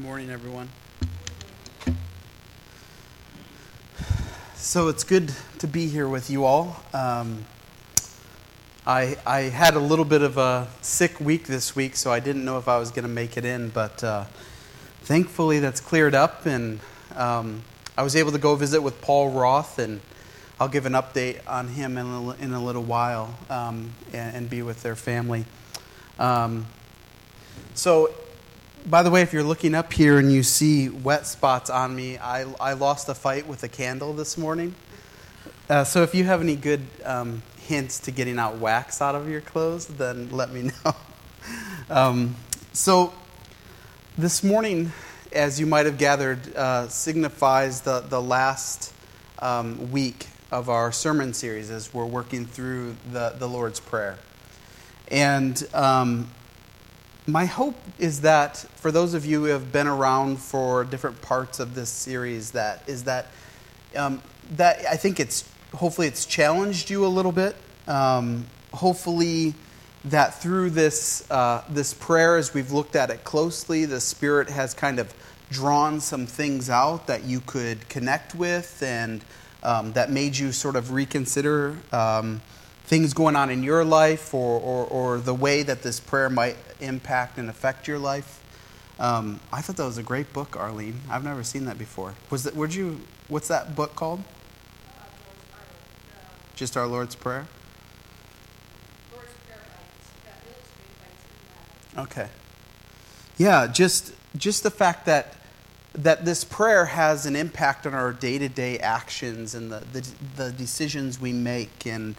Good morning, everyone. So it's good to be here with you all. I had a little bit of a sick week this week, so I didn't know if I was going to make it in, but thankfully that's cleared up, and I was able to go visit with Paul Roth, and I'll give an update on him in a little while, and be with their family. So, by the way, if you're looking up here and you see wet spots on me, I lost a fight with a candle this morning. So if you have any good hints to getting out wax out of your clothes, then let me know. So this morning, as you might have gathered, signifies the last week of our sermon series as we're working through the Lord's Prayer. And my hope is that for those of you who have been around for different parts of this series, that I think hopefully it's challenged you a little bit. Hopefully that through this prayer, as we've looked at it closely, the Spirit has kind of drawn some things out that you could connect with, and that made you sort of reconsider things going on in your life, or the way that this prayer might impact and affect your life. I thought that was a great book, Arlene. I've never seen that before. What's that book called? Just Our Lord's Prayer? Lord's Prayer by Okay. Yeah, just the fact that this prayer has an impact on our day-to-day actions and the decisions we make, and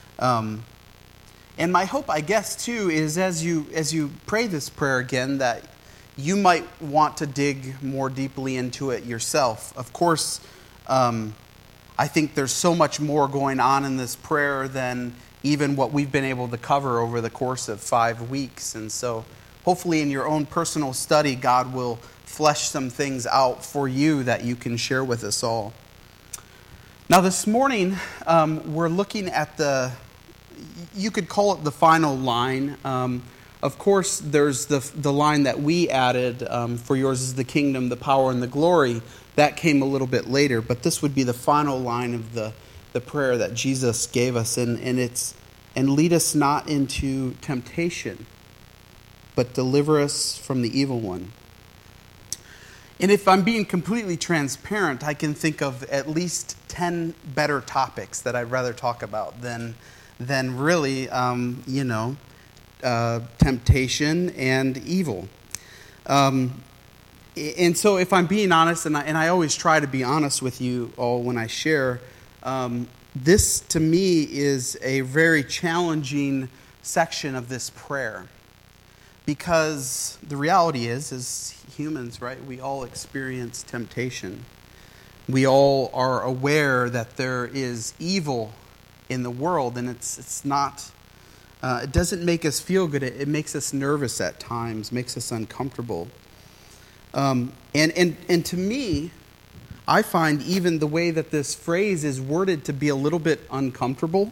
my hope, I guess, too, is as you pray this prayer again, that you might want to dig more deeply into it yourself. Of course, I think there's so much more going on in this prayer than even what we've been able to cover over the course of 5 weeks. And so hopefully in your own personal study, God will flesh some things out for you that you can share with us all. Now this morning, we're looking at you could call it the final line. Of course, there's the line that we added, for yours is the kingdom, the power, and the glory. That came a little bit later, but this would be the final line of the prayer that Jesus gave us, and it's, and lead us not into temptation, but deliver us from the evil one. And if I'm being completely transparent, I can think of at least 10 better topics that I'd rather talk about than really, temptation and evil. And so if I'm being honest, and I always try to be honest with you all when I share, this to me is a very challenging section of this prayer. Because the reality is, as humans, right, we all experience temptation. We all are aware that there is evil in the world, and it's not, it doesn't make us feel good. It makes us nervous at times, makes us uncomfortable. And to me, I find even the way that this phrase is worded to be a little bit uncomfortable.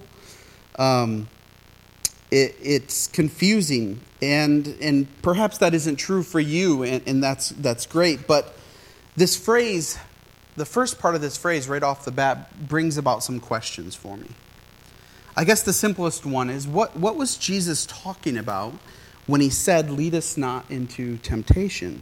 It's confusing, and perhaps that isn't true for you, and that's great. But this phrase, the first part of this phrase right off the bat, brings about some questions for me. I guess the simplest one is, what was Jesus talking about when he said, lead us not into temptation?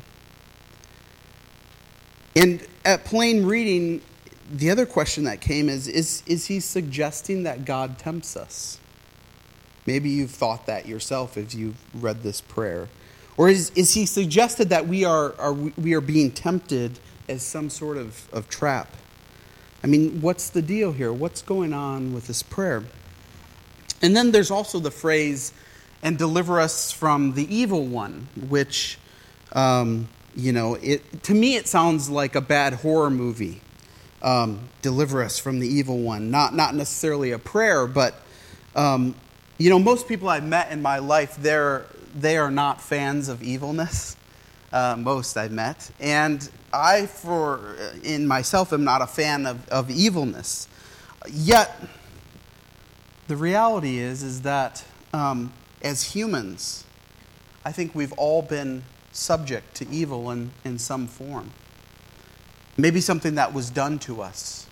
And at plain reading, the other question that came is he suggesting that God tempts us? Maybe you've thought that yourself as you've read this prayer. Or is he suggested that we are being tempted as some sort of trap? I mean, what's the deal here? What's going on with this prayer? And then there's also the phrase, and deliver us from the evil one, which, to me it sounds like a bad horror movie. Deliver us from the evil one. Not necessarily a prayer, but, most people I've met in my life, they are not fans of evilness. Most I've met. And I, in myself, am not a fan of evilness. Yet, the reality is that as humans, I think we've all been subject to evil in some form. Maybe something that was done to us.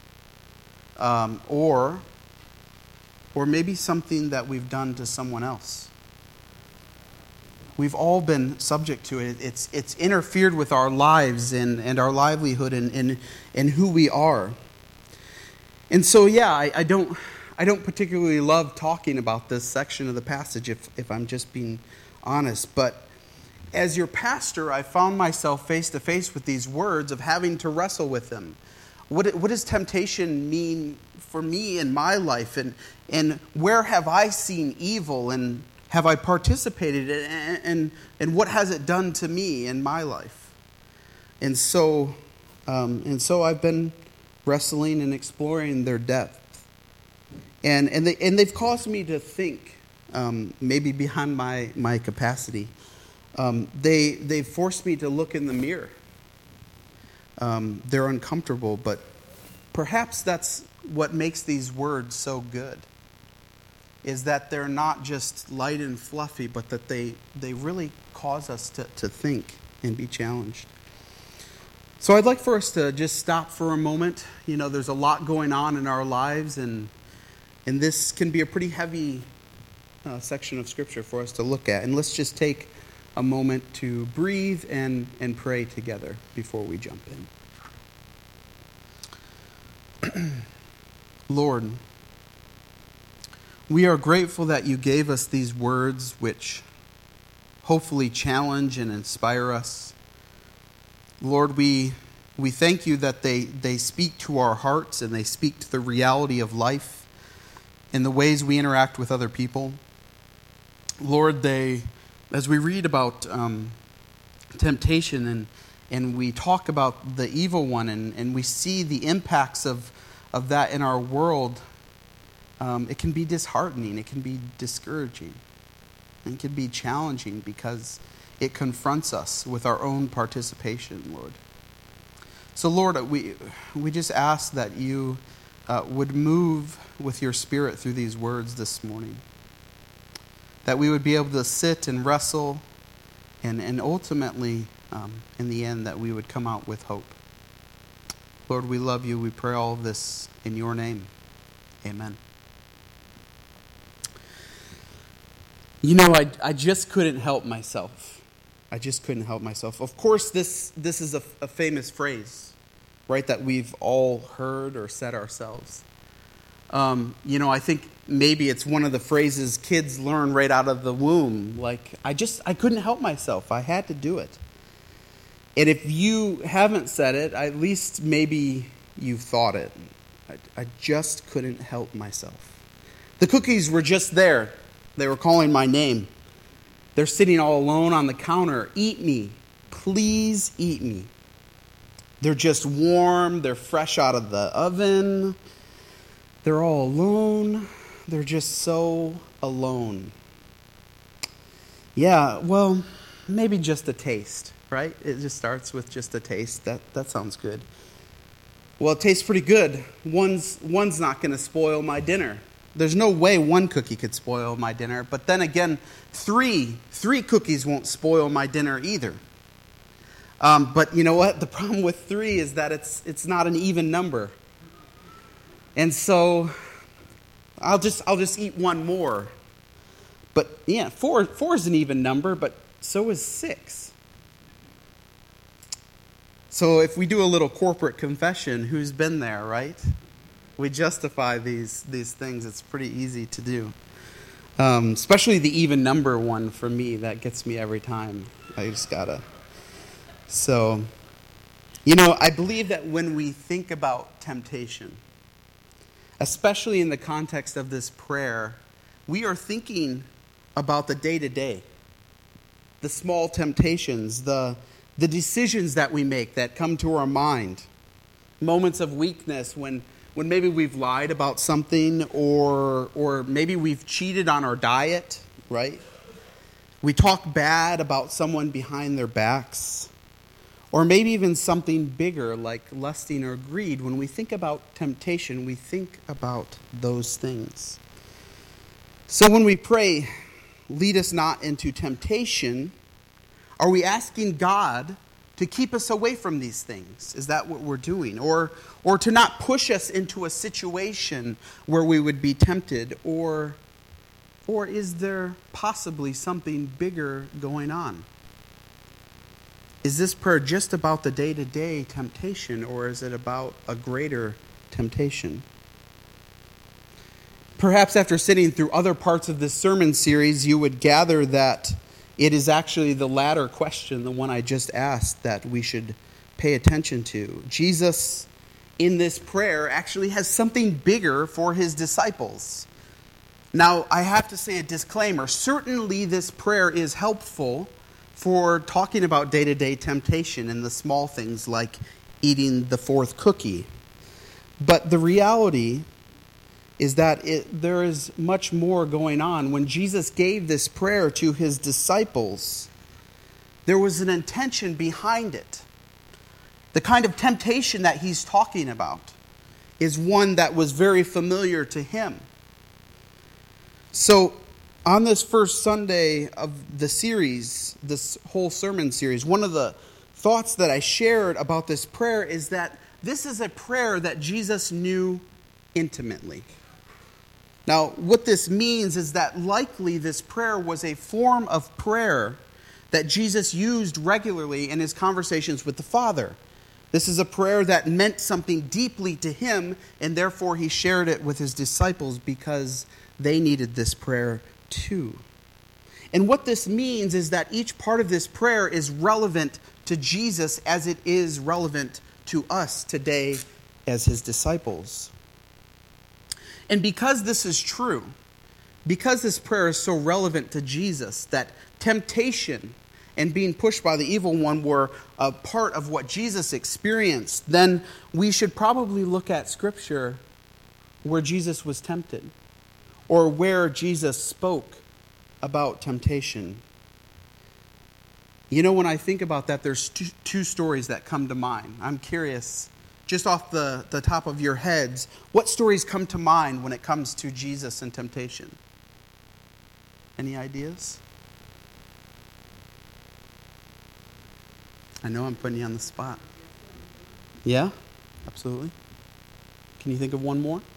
Or maybe something that we've done to someone else. We've all been subject to it. It's interfered with our lives and our livelihood and who we are. And so, yeah, I don't particularly love talking about this section of the passage, if I'm just being honest. But as your pastor, I found myself face to face with these words of having to wrestle with them. What does temptation mean for me in my life? And where have I seen evil? And have I participated in? And what has it done to me in my life? And so I've been wrestling and exploring their depth. And they've caused me to think, maybe behind my capacity. They've forced me to look in the mirror. They're uncomfortable, but perhaps that's what makes these words so good, is that they're not just light and fluffy, but that they really cause us to think and be challenged. So I'd like for us to just stop for a moment. You know, there's a lot going on in our lives, and this can be a pretty heavy section of Scripture for us to look at. And let's just take a moment to breathe and pray together before we jump in. Lord, we are grateful that you gave us these words which hopefully challenge and inspire us. Lord, we thank you that they speak to our hearts and they speak to the reality of life and the ways we interact with other people. Lord, as we read about temptation and we talk about the evil one and we see the impacts of that in our world, it can be disheartening, it can be discouraging, and it can be challenging because it confronts us with our own participation, Lord. So, Lord, we just ask that you would move with your Spirit through these words this morning. That we would be able to sit and wrestle, and ultimately, in the end, that we would come out with hope. Lord, we love you. We pray all of this in your name. Amen. You know, I just couldn't help myself. I just couldn't help myself. Of course, this is a famous phrase, right, that we've all heard or said ourselves. You know, I think maybe it's one of the phrases kids learn right out of the womb. Like, I couldn't help myself. I had to do it. And if you haven't said it, at least maybe you've thought it. I just couldn't help myself. The cookies were just there. They were calling my name. They're sitting all alone on the counter. Eat me. Please eat me. They're just warm. They're fresh out of the oven. They're all alone. They're just so alone. Yeah, well, maybe just a taste, right? It just starts with just a taste. That sounds good. Well, it tastes pretty good. One's not going to spoil my dinner. There's no way one cookie could spoil my dinner. But then again, three cookies won't spoil my dinner either. But you know what? The problem with 3 is that it's not an even number. And so I'll just eat one more. But yeah, 4 is an even number, but so is 6. So if we do a little corporate confession, who's been there, right? We justify these things. It's pretty easy to do. Especially the even number one for me. That gets me every time. I just gotta. So, you know, I believe that when we think about temptation, especially in the context of this prayer, we are thinking about the day-to-day, the small temptations, the decisions that we make that come to our mind, moments of weakness when maybe we've lied about something or maybe we've cheated on our diet, right? We talk bad about someone behind their backs. Or maybe even something bigger like lusting or greed. When we think about temptation, we think about those things. So when we pray, lead us not into temptation, Are we asking God to keep us away from these things? Is that what we're doing? Or to not push us into a situation where we would be tempted? Or is there possibly something bigger going on? Is this prayer just about the day-to-day temptation, or is it about a greater temptation? Perhaps after sitting through other parts of this sermon series, you would gather that it is actually the latter question, the one I just asked, that we should pay attention to. Jesus, in this prayer, actually has something bigger for his disciples. Now, I have to say a disclaimer. Certainly this prayer is helpful for talking about day-to-day temptation and the small things like eating the fourth cookie. But the reality is that there is much more going on. When Jesus gave this prayer to his disciples, there was an intention behind it. The kind of temptation that he's talking about is one that was very familiar to him. So, on this first Sunday of the series, this whole sermon series, one of the thoughts that I shared about this prayer is that this is a prayer that Jesus knew intimately. Now, what this means is that likely this prayer was a form of prayer that Jesus used regularly in his conversations with the Father. This is a prayer that meant something deeply to him, and therefore he shared it with his disciples because they needed this prayer too. And what this means is that each part of this prayer is relevant to Jesus as it is relevant to us today as his disciples. And because this is true, because this prayer is so relevant to Jesus, that temptation and being pushed by the evil one were a part of what Jesus experienced, then we should probably look at Scripture where Jesus was tempted, or where Jesus spoke about temptation. You know, when I think about that, there's two stories that come to mind. I'm curious, just off the top of your heads, what stories come to mind when it comes to Jesus and temptation? Any ideas? I know I'm putting you on the spot. Yeah? Absolutely. Can you think of one more?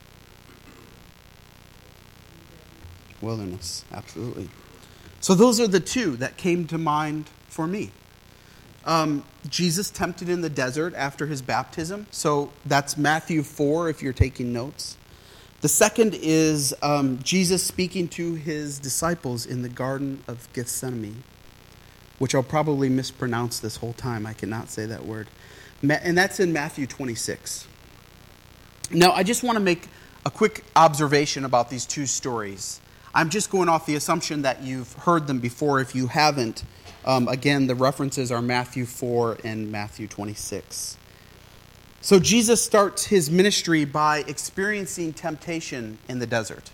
Wilderness, absolutely. So those are the two that came to mind for me. Jesus tempted in the desert after his baptism. So that's Matthew 4 if you're taking notes. The second is Jesus speaking to his disciples in the Garden of Gethsemane, which I'll probably mispronounce this whole time. I cannot say that word. And that's in Matthew 26. Now, I just want to make a quick observation about these two stories. I'm just going off the assumption that you've heard them before. If you haven't, again, the references are Matthew 4 and Matthew 26. So Jesus starts his ministry by experiencing temptation in the desert.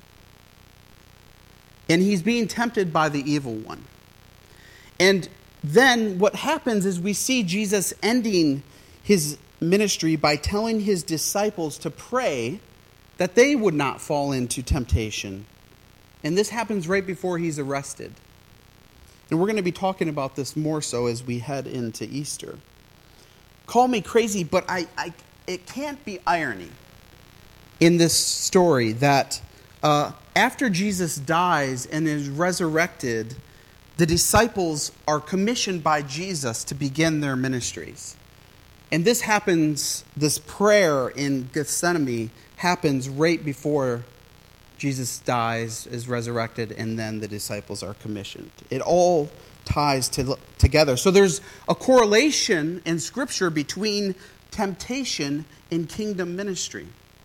And he's being tempted by the evil one. And then what happens is we see Jesus ending his ministry by telling his disciples to pray that they would not fall into temptation. And this happens right before he's arrested. And we're going to be talking about this more so as we head into Easter. Call me crazy, but it can't be irony in this story that after Jesus dies and is resurrected, the disciples are commissioned by Jesus to begin their ministries. And this happens, this prayer in Gethsemane happens right before Jesus dies, is resurrected, and then the disciples are commissioned. It all ties together. So there's a correlation in Scripture between temptation and kingdom ministry.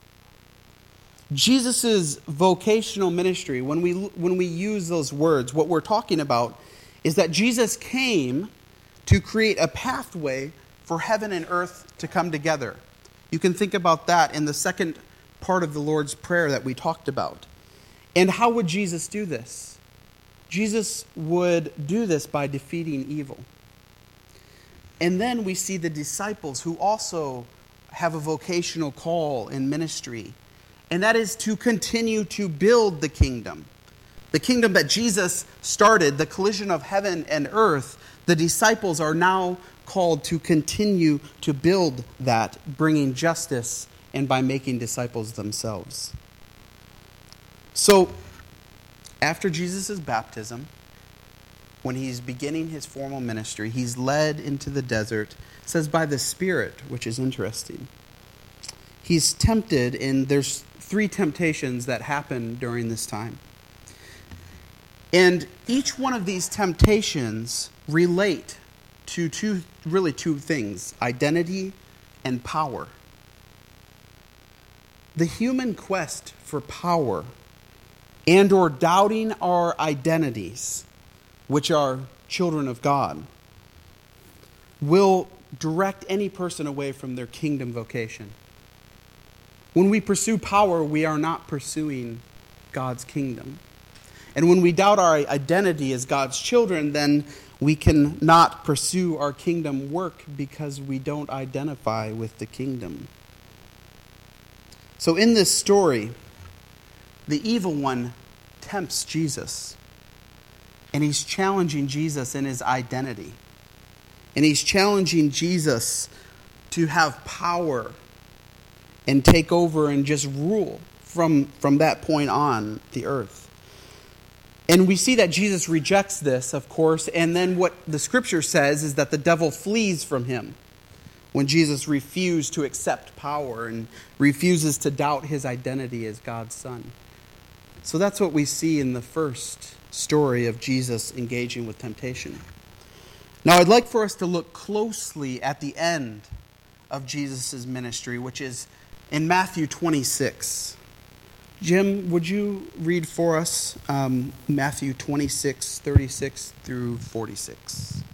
Jesus' vocational ministry, when we use those words, what we're talking about is that Jesus came to create a pathway for heaven and earth to come together. You can think about that in the second part of the Lord's Prayer that we talked about. And how would Jesus do this? Jesus would do this by defeating evil. And then we see the disciples who also have a vocational call in ministry. And that is to continue to build the kingdom. The kingdom that Jesus started, the collision of heaven and earth, The disciples are now called to continue to build that, bringing justice and by making disciples themselves. So, after Jesus' baptism, when he's beginning his formal ministry, he's led into the desert, it says by the Spirit, which is interesting. He's tempted, and there's 3 temptations that happen during this time. And each one of these temptations relate to two things, identity and power. The human quest for power and or doubting our identities, which are children of God, will direct any person away from their kingdom vocation. When we pursue power, we are not pursuing God's kingdom. And when we doubt our identity as God's children, then we can not pursue our kingdom work because we don't identify with the kingdom. So in this story, the evil one tempts Jesus. And he's challenging Jesus in his identity. And he's challenging Jesus to have power and take over and just rule from that point on the earth. And we see that Jesus rejects this, of course, and then what the scripture says is that the devil flees from him when Jesus refused to accept power and refuses to doubt his identity as God's son. So that's what we see in the first story of Jesus engaging with temptation. Now I'd like for us to look closely at the end of Jesus' ministry, which is in Matthew 26. Jim, would you read for us Matthew 26, 36 through 46?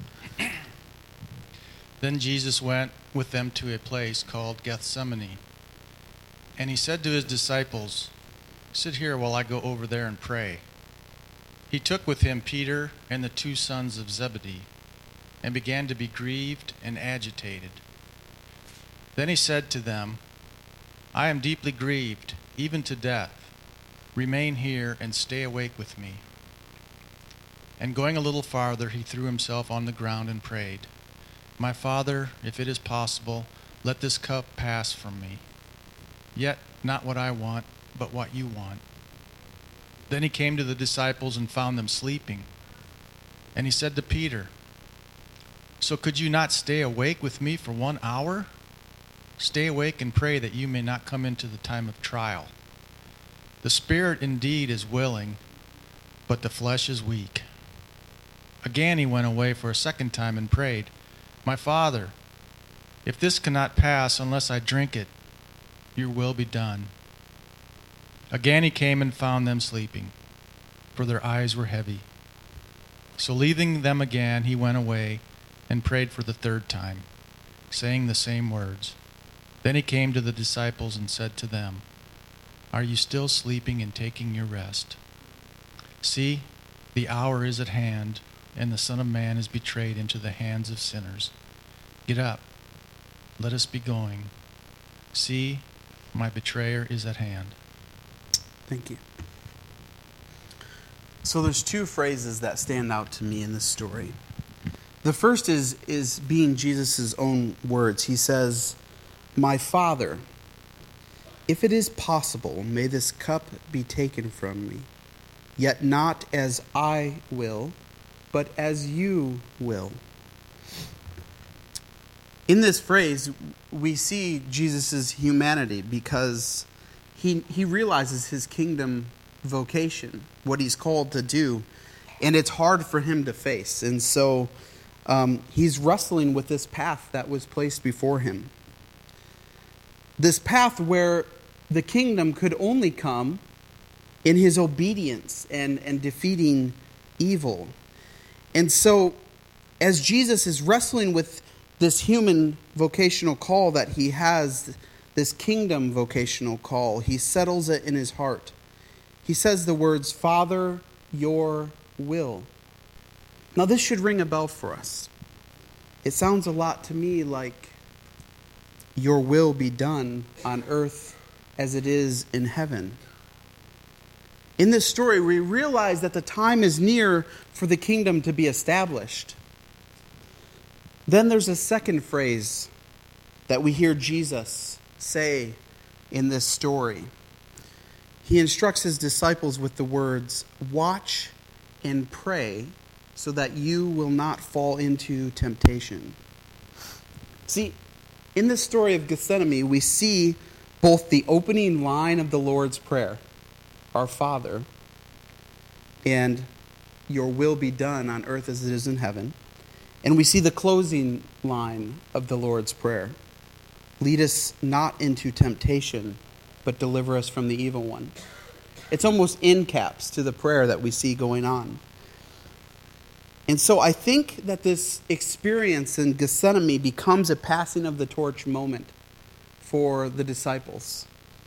Then Jesus went with them to a place called Gethsemane. And he said to his disciples, "Sit here while I go over there and pray." He took with him Peter and the 2 sons of Zebedee, and began to be grieved and agitated. Then he said to them, "I am deeply grieved, even to death. Remain here and stay awake with me." And going a little farther, he threw himself on the ground and prayed, "My Father, if it is possible, let this cup pass from me. Yet not what I want, but what you want." Then he came to the disciples and found them sleeping. And he said to Peter, "So could you not stay awake with me for 1 hour? Stay awake and pray that you may not come into the time of trial. The spirit indeed is willing, but the flesh is weak." Again he went away for a second time and prayed, "My Father, if this cannot pass unless I drink it, your will be done." Again he came and found them sleeping, for their eyes were heavy. So leaving them again, he went away and prayed for the 3rd time, saying the same words. Then he came to the disciples and said to them, "Are you still sleeping and taking your rest? See, the hour is at hand, and the Son of Man is betrayed into the hands of sinners. Get up, let us be going. See, my betrayer is at hand." Thank you. So there's 2 phrases that stand out to me in this story. The first is being Jesus' own words. He says, "My Father, if it is possible, may this cup be taken from me, yet not as I will, but as you will." In this phrase, we see Jesus' humanity because he realizes his kingdom vocation, what he's called to do, and it's hard for him to face. And so he's wrestling with this path that was placed before him. This path where the kingdom could only come in his obedience and defeating evil. And so as Jesus is wrestling with this human vocational call that he has, this kingdom vocational call, he settles it in his heart. He says the words, "Father, your will." Now this should ring a bell for us. It sounds a lot to me like your will be done on earth as it is in heaven. In this story, we realize that the time is near for the kingdom to be established. Then there's a second phrase that we hear Jesus say in this story. He instructs his disciples with the words, "Watch and pray so that you will not fall into temptation." See, in the story of Gethsemane, we see both the opening line of the Lord's Prayer, "Our Father," and "Your will be done on earth as it is in heaven." And we see the closing line of the Lord's Prayer, "Lead us not into temptation, but deliver us from the evil one." It's almost in caps to the prayer that we see going on. And so I think that this experience in Gethsemane becomes a passing of the torch moment for the disciples.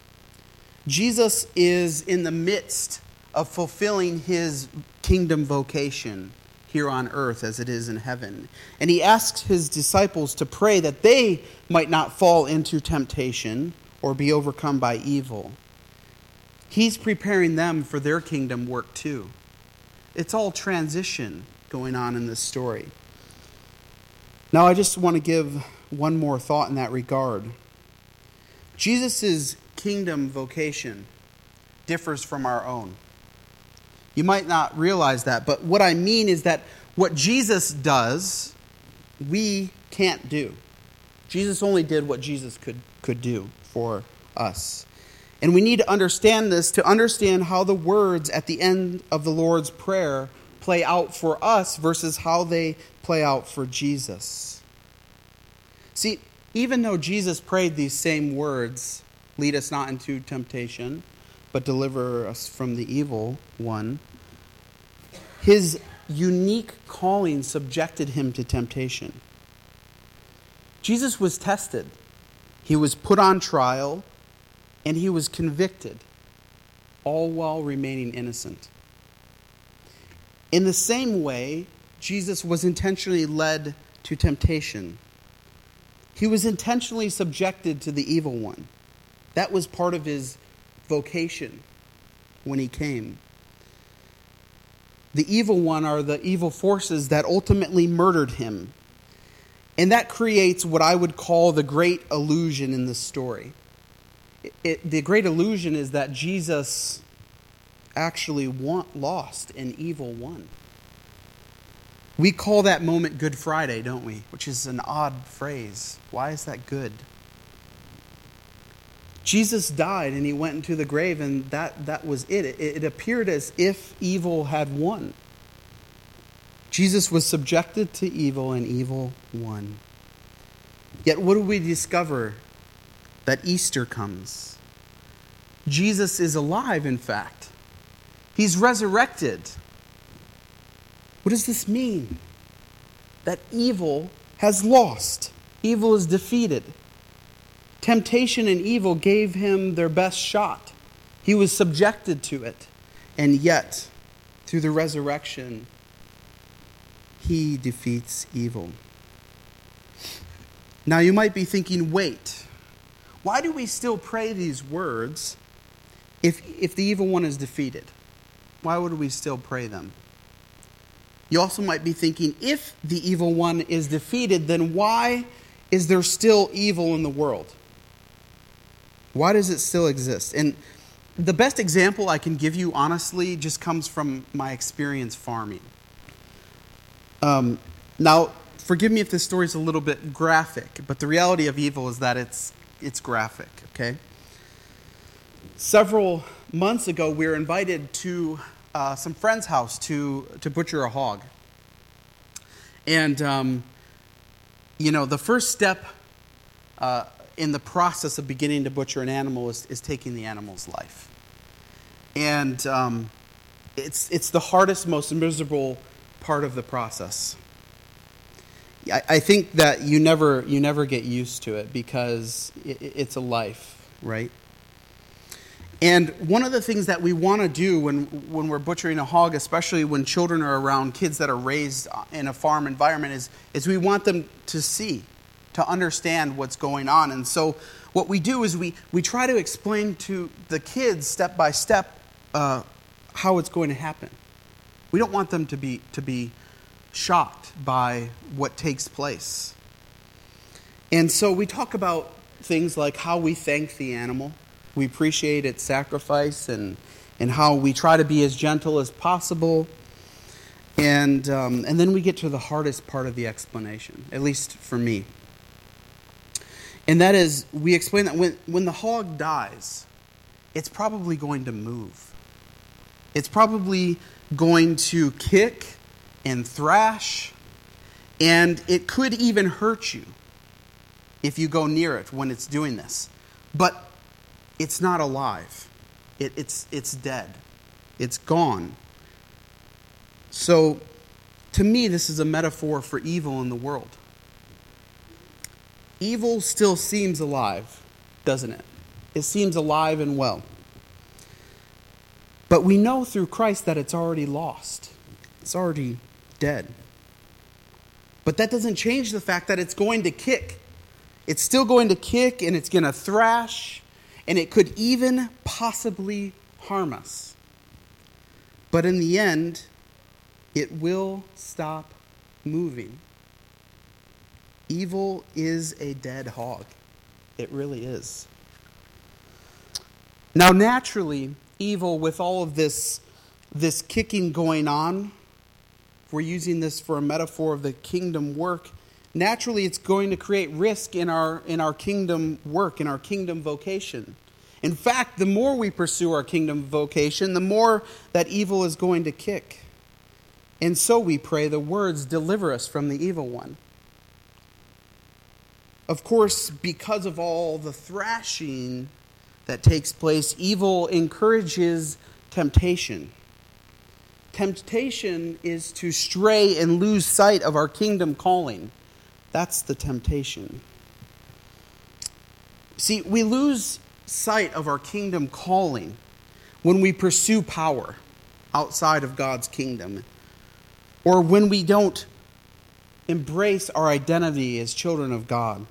Jesus is in the midst of fulfilling his kingdom vocation here on earth as it is in heaven. And he asks his disciples to pray that they might not fall into temptation or be overcome by evil. He's preparing them for their kingdom work too. It's all transition going on in this story. Now I just want to give one more thought in that regard. Jesus' kingdom vocation differs from our own. You might not realize that, but what I mean is that what Jesus does, we can't do. Jesus only did what Jesus could do for us. And we need to understand this to understand how the words at the end of the Lord's Prayer play out for us versus how they play out for Jesus. See, even though Jesus prayed these same words, "Lead us not into temptation, but deliver us from the evil one," his unique calling subjected him to temptation. Jesus was tested. He was put on trial, and he was convicted, all while remaining innocent. In the same way, Jesus was intentionally led to temptation. He was intentionally subjected to the evil one. That was part of his vocation when he came. The evil one are the evil forces that ultimately murdered him. And that creates what I would call the great illusion in this story. The great illusion is that Jesus actually lost and evil won. We call that moment Good Friday, don't we? Which is an odd phrase. Why is that good? Jesus died and he went into the grave, and that was it. It appeared as if evil had won. Jesus was subjected to evil and evil won. Yet what do we discover? That Easter comes. Jesus is alive, in fact. He's resurrected. What does this mean? That evil has lost. Evil is defeated. Temptation and evil gave him their best shot. He was subjected to it. And yet, through the resurrection, he defeats evil. Now you might be thinking, wait, why do we still pray these words if the evil one is defeated? Why would we still pray them? You also might be thinking, if the evil one is defeated, then why is there still evil in the world? Why does it still exist? And the best example I can give you, honestly, just comes from my experience farming. Now, forgive me if this story is a little bit graphic, but the reality of evil is that it's graphic, okay? Several months ago, we were invited to some friend's house to butcher a hog. And, the first step in the process of beginning to butcher an animal is taking the animal's life. And it's the hardest, most miserable part of the process. I think that you never get used to it because it's a life, right? And one of the things that we want to do when we're butchering a hog, especially when children are around, kids that are raised in a farm environment, is we want them to see, to understand what's going on. And so what we do is we try to explain to the kids step by step how it's going to happen. We don't want them to be shocked by what takes place. And so we talk about things like how we thank the animal. We appreciate its sacrifice and how we try to be as gentle as possible. And then we get to the hardest part of the explanation, at least for me. And that is, we explain that when the hog dies, it's probably going to move. It's probably going to kick and thrash, and it could even hurt you if you go near it when it's doing this. But it's not alive. It's dead. It's gone. So, to me, this is a metaphor for evil in the world. Evil still seems alive, doesn't it? It seems alive and well. But we know through Christ that it's already lost. It's already dead. But that doesn't change the fact that it's going to kick. It's still going to kick, and it's going to thrash, and it could even possibly harm us. But in the end, it will stop moving. Evil is a dead hog. It really is. Now, naturally, evil, with all of this kicking going on, if we're using this for a metaphor of the kingdom work, naturally it's going to create risk in our kingdom work, in our kingdom vocation. In fact, the more we pursue our kingdom vocation, the more that evil is going to kick. And so we pray the words, "Deliver us from the evil one." Of course, because of all the thrashing that takes place, evil encourages temptation. Temptation is to stray and lose sight of our kingdom calling. That's the temptation. See, we lose sight of our kingdom calling when we pursue power outside of God's kingdom, or when we don't embrace our identity as children of God.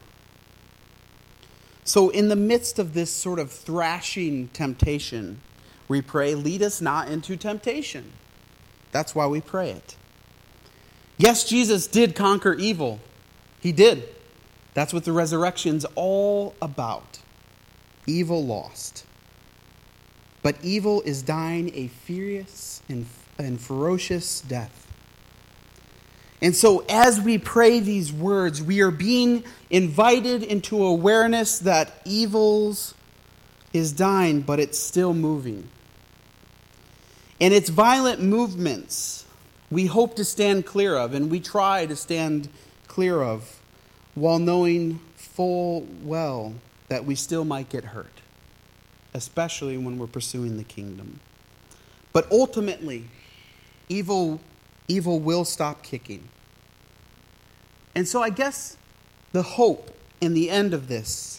So in the midst of this sort of thrashing temptation, we pray, "Lead us not into temptation." That's why we pray it. Yes, Jesus did conquer evil. He did. That's what the resurrection's all about. Evil lost. But evil is dying a furious and ferocious death. And so as we pray these words, we are being invited into awareness that evil is dying, but it's still moving. And its violent movements we hope to stand clear of, and we try to stand clear of, while knowing full well that we still might get hurt, especially when we're pursuing the kingdom. But ultimately, evil will stop kicking. And so I guess the hope in the end of this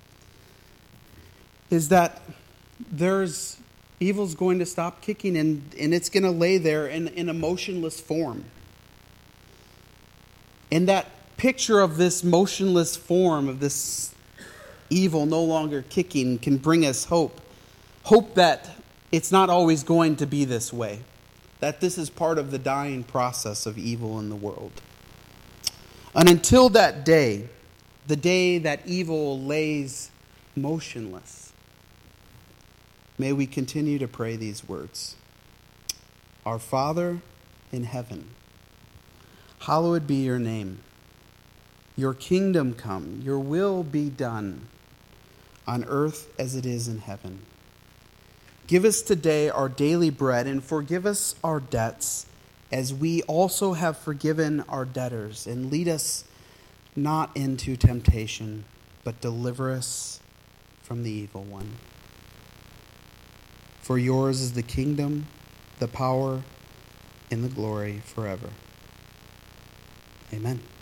is that evil's going to stop kicking, and it's going to lay there in a motionless form. And that picture of this motionless form, of this evil no longer kicking, can bring us hope. Hope that it's not always going to be this way. That this is part of the dying process of evil in the world. And until that day, the day that evil lays motionless, may we continue to pray these words. Our Father in heaven, hallowed be your name. Your kingdom come, your will be done on earth as it is in heaven. Give us today our daily bread, and forgive us our debts as we also have forgiven our debtors. And lead us not into temptation, but deliver us from the evil one. For yours is the kingdom, the power, and the glory forever. Amen.